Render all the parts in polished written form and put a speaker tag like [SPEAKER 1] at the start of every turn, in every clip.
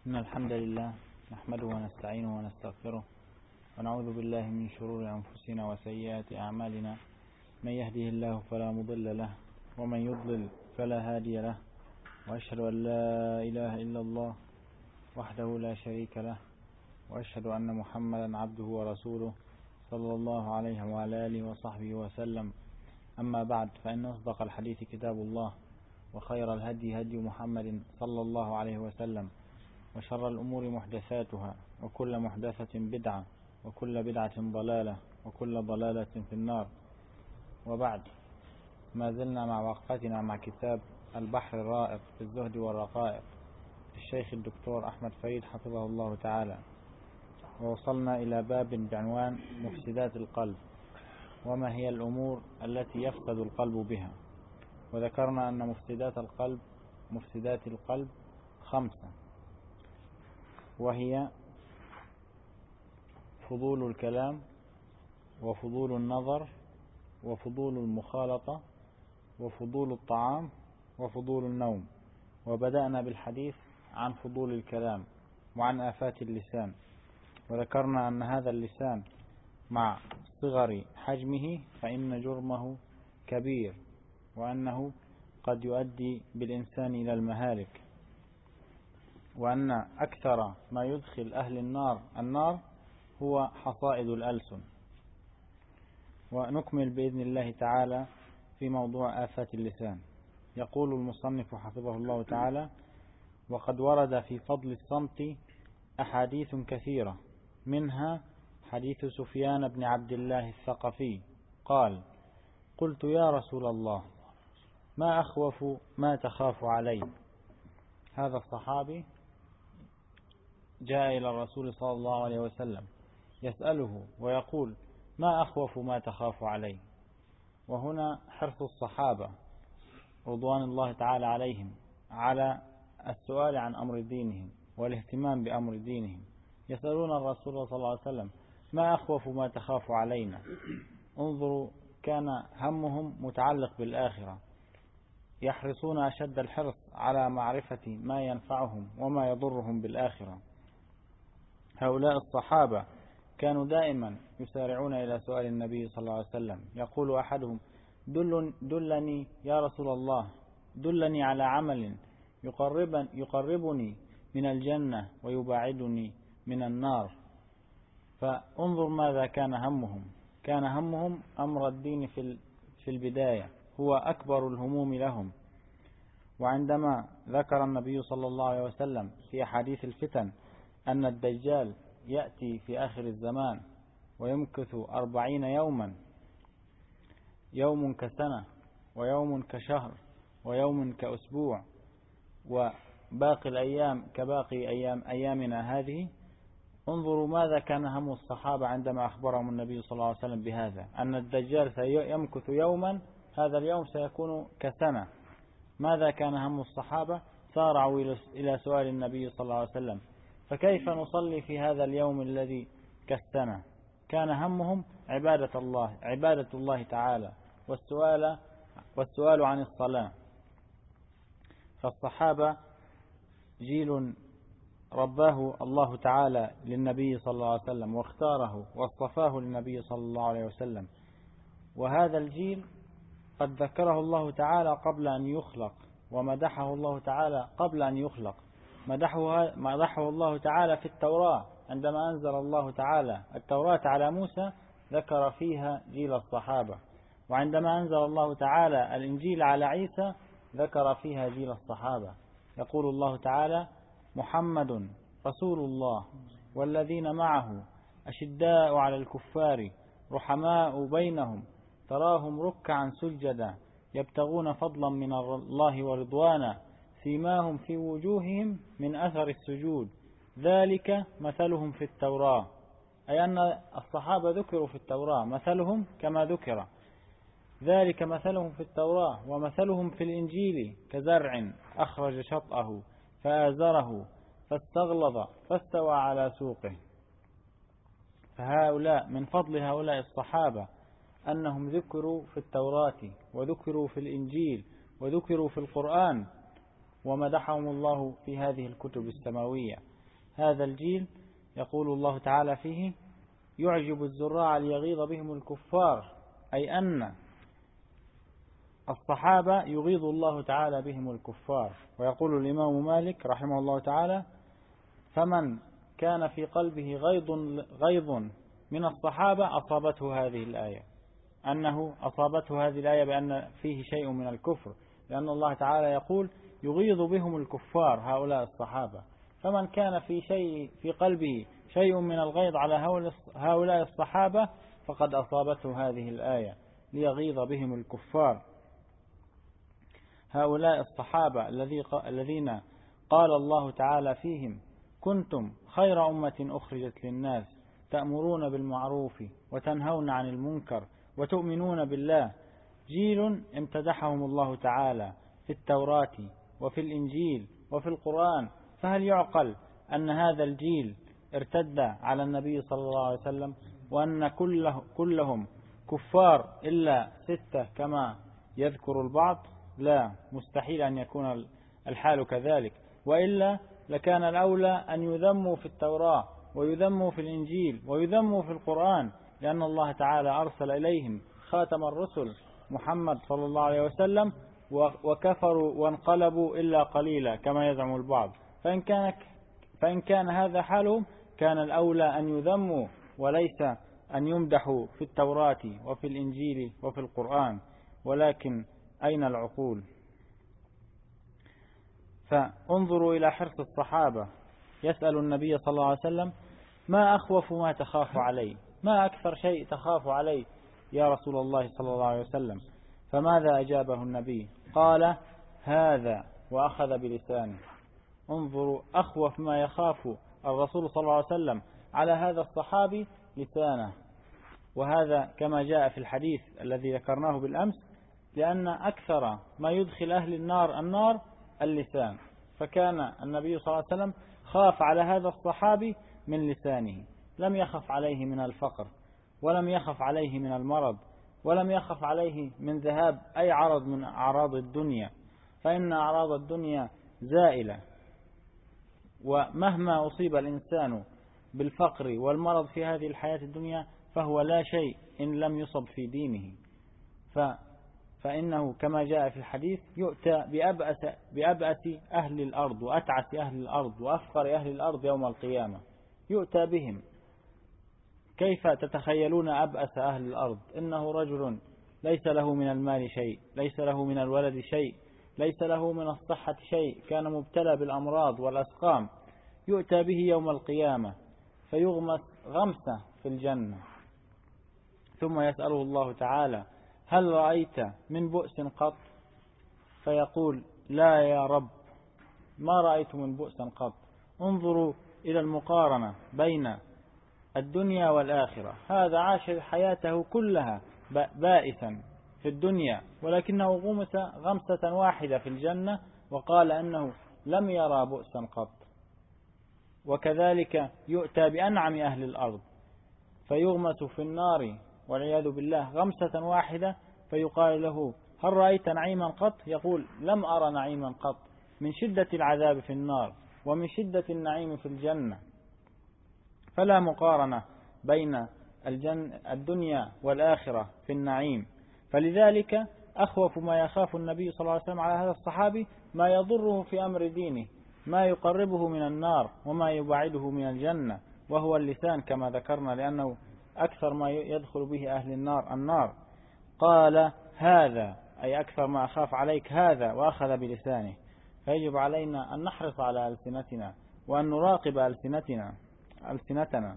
[SPEAKER 1] إن الحمد لله نحمده ونستعينه ونستغفره ونعوذ بالله من شرور أنفسنا وسيئات أعمالنا. من يهده الله فلا مضل له ومن يضلل فلا هادي له، وأشهد أن لا إله إلا الله وحده لا شريك له، وأشهد أن محمدا عبده ورسوله صلى الله عليه وعلى آله وصحبه وسلم. أما بعد، فإن أصدق الحديث كتاب الله، وخير الهدي هدي محمد صلى الله عليه وسلم، وشر الأمور محدثاتها، وكل محدثة بدعة، وكل بدعة ضلالة، وكل ضلالة في النار. وبعد، ما زلنا مع وقفتنا مع كتاب البحر الرائق في الزهد والرقائق الشيخ الدكتور أحمد فريد حفظه الله تعالى، ووصلنا إلى باب بعنوان مفسدات القلب، وما هي الأمور التي يفسد القلب بها. وذكرنا أن مفسدات القلب 5، وهي فضول الكلام، وفضول النظر، وفضول المخالطة، وفضول الطعام، وفضول النوم. وبدأنا بالحديث عن فضول الكلام وعن آفات اللسان، وذكرنا أن هذا اللسان مع صغر حجمه فإن جرمه كبير، وأنه قد يؤدي بالإنسان إلى المهالك، وأن أكثر ما يدخل أهل النار هو حصائد الألسن. ونكمل بإذن الله تعالى في موضوع آفات اللسان. يقول المصنف حفظه الله تعالى: وقد ورد في فضل الصمت أحاديث كثيرة، منها حديث سفيان بن عبد الله الثقفي قال: قلت يا رسول الله، ما أخوف ما تخاف عليه؟ هذا الصحابي جاء إلى الرسول صلى الله عليه وسلم يسأله ويقول: ما أخوف ما تخاف عليه؟ وهنا حرص الصحابة رضوان الله تعالى عليهم على السؤال عن أمر دينهم والاهتمام بأمر دينهم. يسألون الرسول صلى الله عليه وسلم: ما أخوف ما تخاف علينا؟ انظروا، كان همهم متعلق بالآخرة، يحرصون أشد الحرص على معرفة ما ينفعهم وما يضرهم بالآخرة. هؤلاء الصحابة كانوا دائما يسارعون إلى سؤال النبي صلى الله عليه وسلم. يقول أحدهم: دلني يا رسول الله، دلني على عمل يقربني من الجنة ويباعدني من النار. فانظر ماذا كان همهم. كان همهم أمر الدين في البداية، هو أكبر الهموم لهم. وعندما ذكر النبي صلى الله عليه وسلم في أحاديث الفتن أن الدجال يأتي في آخر الزمان ويمكث 40 يوما، يوم كسنة، ويوم كشهر، ويوم كأسبوع، وباقي الأيام كباقي أيامنا هذه. انظروا ماذا كان هم الصحابة عندما أخبرهم النبي صلى الله عليه وسلم بهذا، أن الدجال سيمكث يوما، هذا اليوم سيكون كسنة. ماذا كان هم الصحابة؟ سارعوا إلى سؤال النبي صلى الله عليه وسلم: فكيف نصلي في هذا اليوم الذي كالسنة؟ كان همهم عبادة الله تعالى، والسؤال عن الصلاة. فالصحابة جيل رباه الله تعالى للنبي صلى الله عليه وسلم، واختاره واصطفاه للنبي صلى الله عليه وسلم. وهذا الجيل قد ذكره الله تعالى قبل أن يخلق، ومدحه الله تعالى قبل أن يخلق. مدحه الله تعالى في التوراة، عندما أنزل الله تعالى التوراة على موسى ذكر فيها جيل الصحابة، وعندما أنزل الله تعالى الإنجيل على عيسى ذكر فيها جيل الصحابة. يقول الله تعالى: محمد رسول الله والذين معه أشداء على الكفار رحماء بينهم تراهم ركعا سجدا يبتغون فضلا من الله ورضوانا سيماهم في وجوههم من أثر السجود ذلك مثلهم في التوراة. أي أن الصحابة ذكروا في التوراة، مثلهم كما ذكر. ذلك مثلهم في التوراة ومثلهم في الإنجيل كزرع أخرج شطأه فآزره فاستغلظ فاستوى على سوقه. فهؤلاء من فضل هؤلاء الصحابة أنهم ذكروا في التوراة، وذكروا في الإنجيل، وذكروا في القرآن، ومدحهم الله في هذه الكتب السماوية. هذا الجيل يقول الله تعالى فيه يعجب الزراع ليغيظ بهم الكفار، أي أن الصحابة يغيظ الله تعالى بهم الكفار. ويقول الإمام مالك رحمه الله تعالى فمن كان في قلبه غيظ من الصحابة أصابته هذه الآية، أنه أصابته هذه الآية بأن فيه شيء من الكفر، لأن الله تعالى يقول يغيظ بهم الكفار هؤلاء الصحابة. فمن كان في قلبه شيء من الغيظ على هؤلاء الصحابة فقد أصابته هذه الآية ليغيظ بهم الكفار. هؤلاء الصحابة الذين قال الله تعالى فيهم كنتم خير أمة أخرجت للناس تأمرون بالمعروف وتنهون عن المنكر وتؤمنون بالله، جيل امتدحهم الله تعالى في التوراة وفي الإنجيل وفي القرآن. فهل يعقل أن هذا الجيل ارتد على النبي صلى الله عليه وسلم وأن كلهم كفار إلا 6 كما يذكر البعض؟ لا، مستحيل أن يكون الحال كذلك، وإلا لكان الأولى أن يذموا في التوراة ويذموا في الإنجيل ويذموا في القرآن، لأن الله تعالى أرسل إليهم خاتم الرسل محمد صلى الله عليه وسلم وكفروا وانقلبوا إلا قليلا كما يزعم البعض. فإن كان هذا حالهم كان الأولى أن يذموا وليس أن يمدحوا في التوراة وفي الإنجيل وفي القرآن. ولكن أين العقول؟ فانظروا إلى حرص الصحابة، يسأل النبي صلى الله عليه وسلم ما أخوف ما تخاف عليه، ما أكثر شيء تخاف عليه يا رسول الله صلى الله عليه وسلم؟ فماذا أجابه النبي؟ قال هذا، وأخذ بلسانه. انظروا أخوف ما يخاف الرسول صلى الله عليه وسلم على هذا الصحابي لسانه. وهذا كما جاء في الحديث الذي ذكرناه بالأمس، لأن أكثر ما يدخل أهل النار اللسان، فكان النبي صلى الله عليه وسلم خاف على هذا الصحابي من لسانه، لم يخف عليه من الفقر، ولم يخف عليه من المرض، ولم يخف عليه من ذهاب أي عرض من أعراض الدنيا، فإن أعراض الدنيا زائلة، ومهما أصيب الإنسان بالفقر والمرض في هذه الحياة الدنيا فهو لا شيء إن لم يصب في دينه. فإنه كما جاء في الحديث يؤتى بأبأس أهل الأرض وأتعس أهل الأرض وأفقر أهل الأرض يوم القيامة، يؤتى بهم. كيف تتخيلون أبأس أهل الأرض؟ إنه رجل ليس له من المال شيء، ليس له من الولد شيء، ليس له من الصحة شيء، كان مبتلى بالأمراض والأسقام، يؤتى به يوم القيامة فيغمس غمسة في الجنة، ثم يسأله الله تعالى هل رأيت من بؤس قط؟ فيقول لا يا رب، ما رأيت من بؤس قط. انظروا إلى المقارنة بين الدنيا والآخرة. هذا عاش حياته كلها بائسا في الدنيا، ولكنه غمس غمسة واحدة في الجنة وقال أنه لم يرى بؤسا قط. وكذلك يؤتى بأنعم أهل الأرض فيغمس في النار والعياذ بالله غمسة واحدة، فيقال له هل رأيت نعيما قط؟ يقول لم أرى نعيما قط، من شدة العذاب في النار ومن شدة النعيم في الجنة. فلا مقارنة بين الدنيا والآخرة في النعيم. فلذلك أخوف ما يخاف النبي صلى الله عليه وسلم على هذا الصحابي ما يضره في أمر دينه، ما يقربه من النار وما يبعده من الجنة، وهو اللسان كما ذكرنا، لأنه أكثر ما يدخل به أهل النار. قال هذا، أي أكثر ما أخاف عليك هذا، وأخذ بلسانه. فيجب علينا أن نحرص على ألسنتنا وأن نراقب ألسنتنا.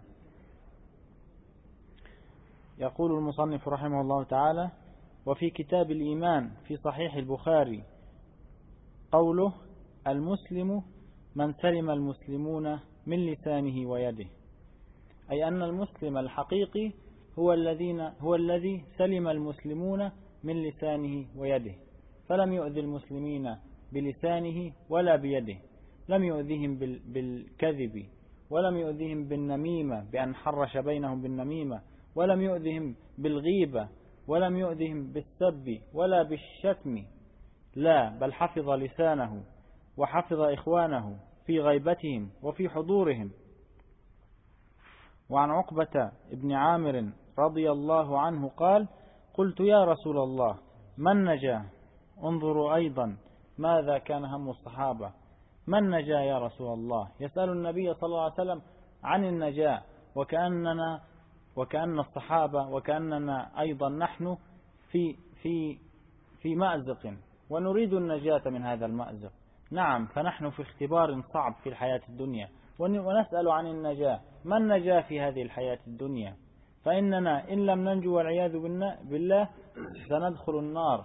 [SPEAKER 1] يقول المصنف رحمه الله تعالى وفي كتاب الإيمان في صحيح البخاري قوله المسلم من سلم المسلمون من لسانه ويده، أي أن المسلم الحقيقي هو الذي سلم المسلمون من لسانه ويده، فلم يؤذي المسلمين بلسانه ولا بيده، لم يؤذيهم بالكذب، ولم يؤذيهم بالنميمة بأن حرش بينهم بالنميمة، ولم يؤذيهم بالغيبة، ولم يؤذيهم بالسب ولا بالشتم، لا، بل حفظ لسانه وحفظ إخوانه في غيبتهم وفي حضورهم. وعن عقبة بن عامر رضي الله عنه قال: قلت يا رسول الله من نجا؟ انظروا أيضا ماذا كان هم الصحابة. من نجا يا رسول الله؟ يسأل النبي صلى الله عليه وسلم عن النجاة، وكأن الصحابة وكأننا أيضا نحن في مأزق، ونريد النجاة من هذا المأزق. نعم، فنحن في اختبار صعب في الحياة الدنيا، ونسأل عن النجاة. من نجا في هذه الحياة الدنيا؟ فإننا إن لم ننجو والعياذ بالله سندخل النار.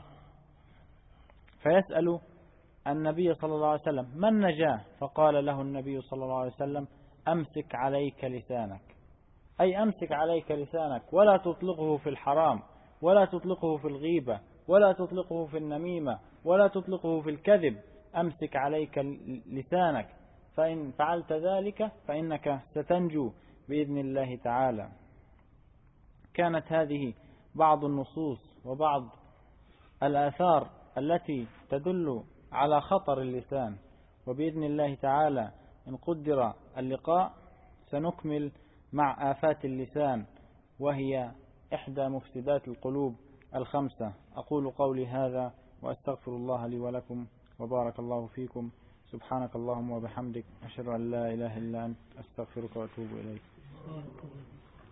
[SPEAKER 1] فيسأل النبي صلى الله عليه وسلم من نجا؟ فقال له النبي صلى الله عليه وسلم: أمسك عليك لسانك، أي أمسك عليك لسانك ولا تطلقه في الحرام، ولا تطلقه في الغيبة، ولا تطلقه في النميمة، ولا تطلقه في الكذب. أمسك عليك لسانك، فإن فعلت ذلك فإنك ستنجو بإذن الله تعالى. كانت هذه بعض النصوص وبعض الآثار التي تدل على خطر اللسان. وبإذن الله تعالى إن قدر اللقاء سنكمل مع آفات اللسان، وهي إحدى مفسدات القلوب الخمسة. أقول قولي هذا وأستغفر الله لي ولكم، وبارك الله فيكم. سبحانك اللهم وبحمدك، أشهد أن لا إله إلا أنت، أستغفرك وأتوب إليك.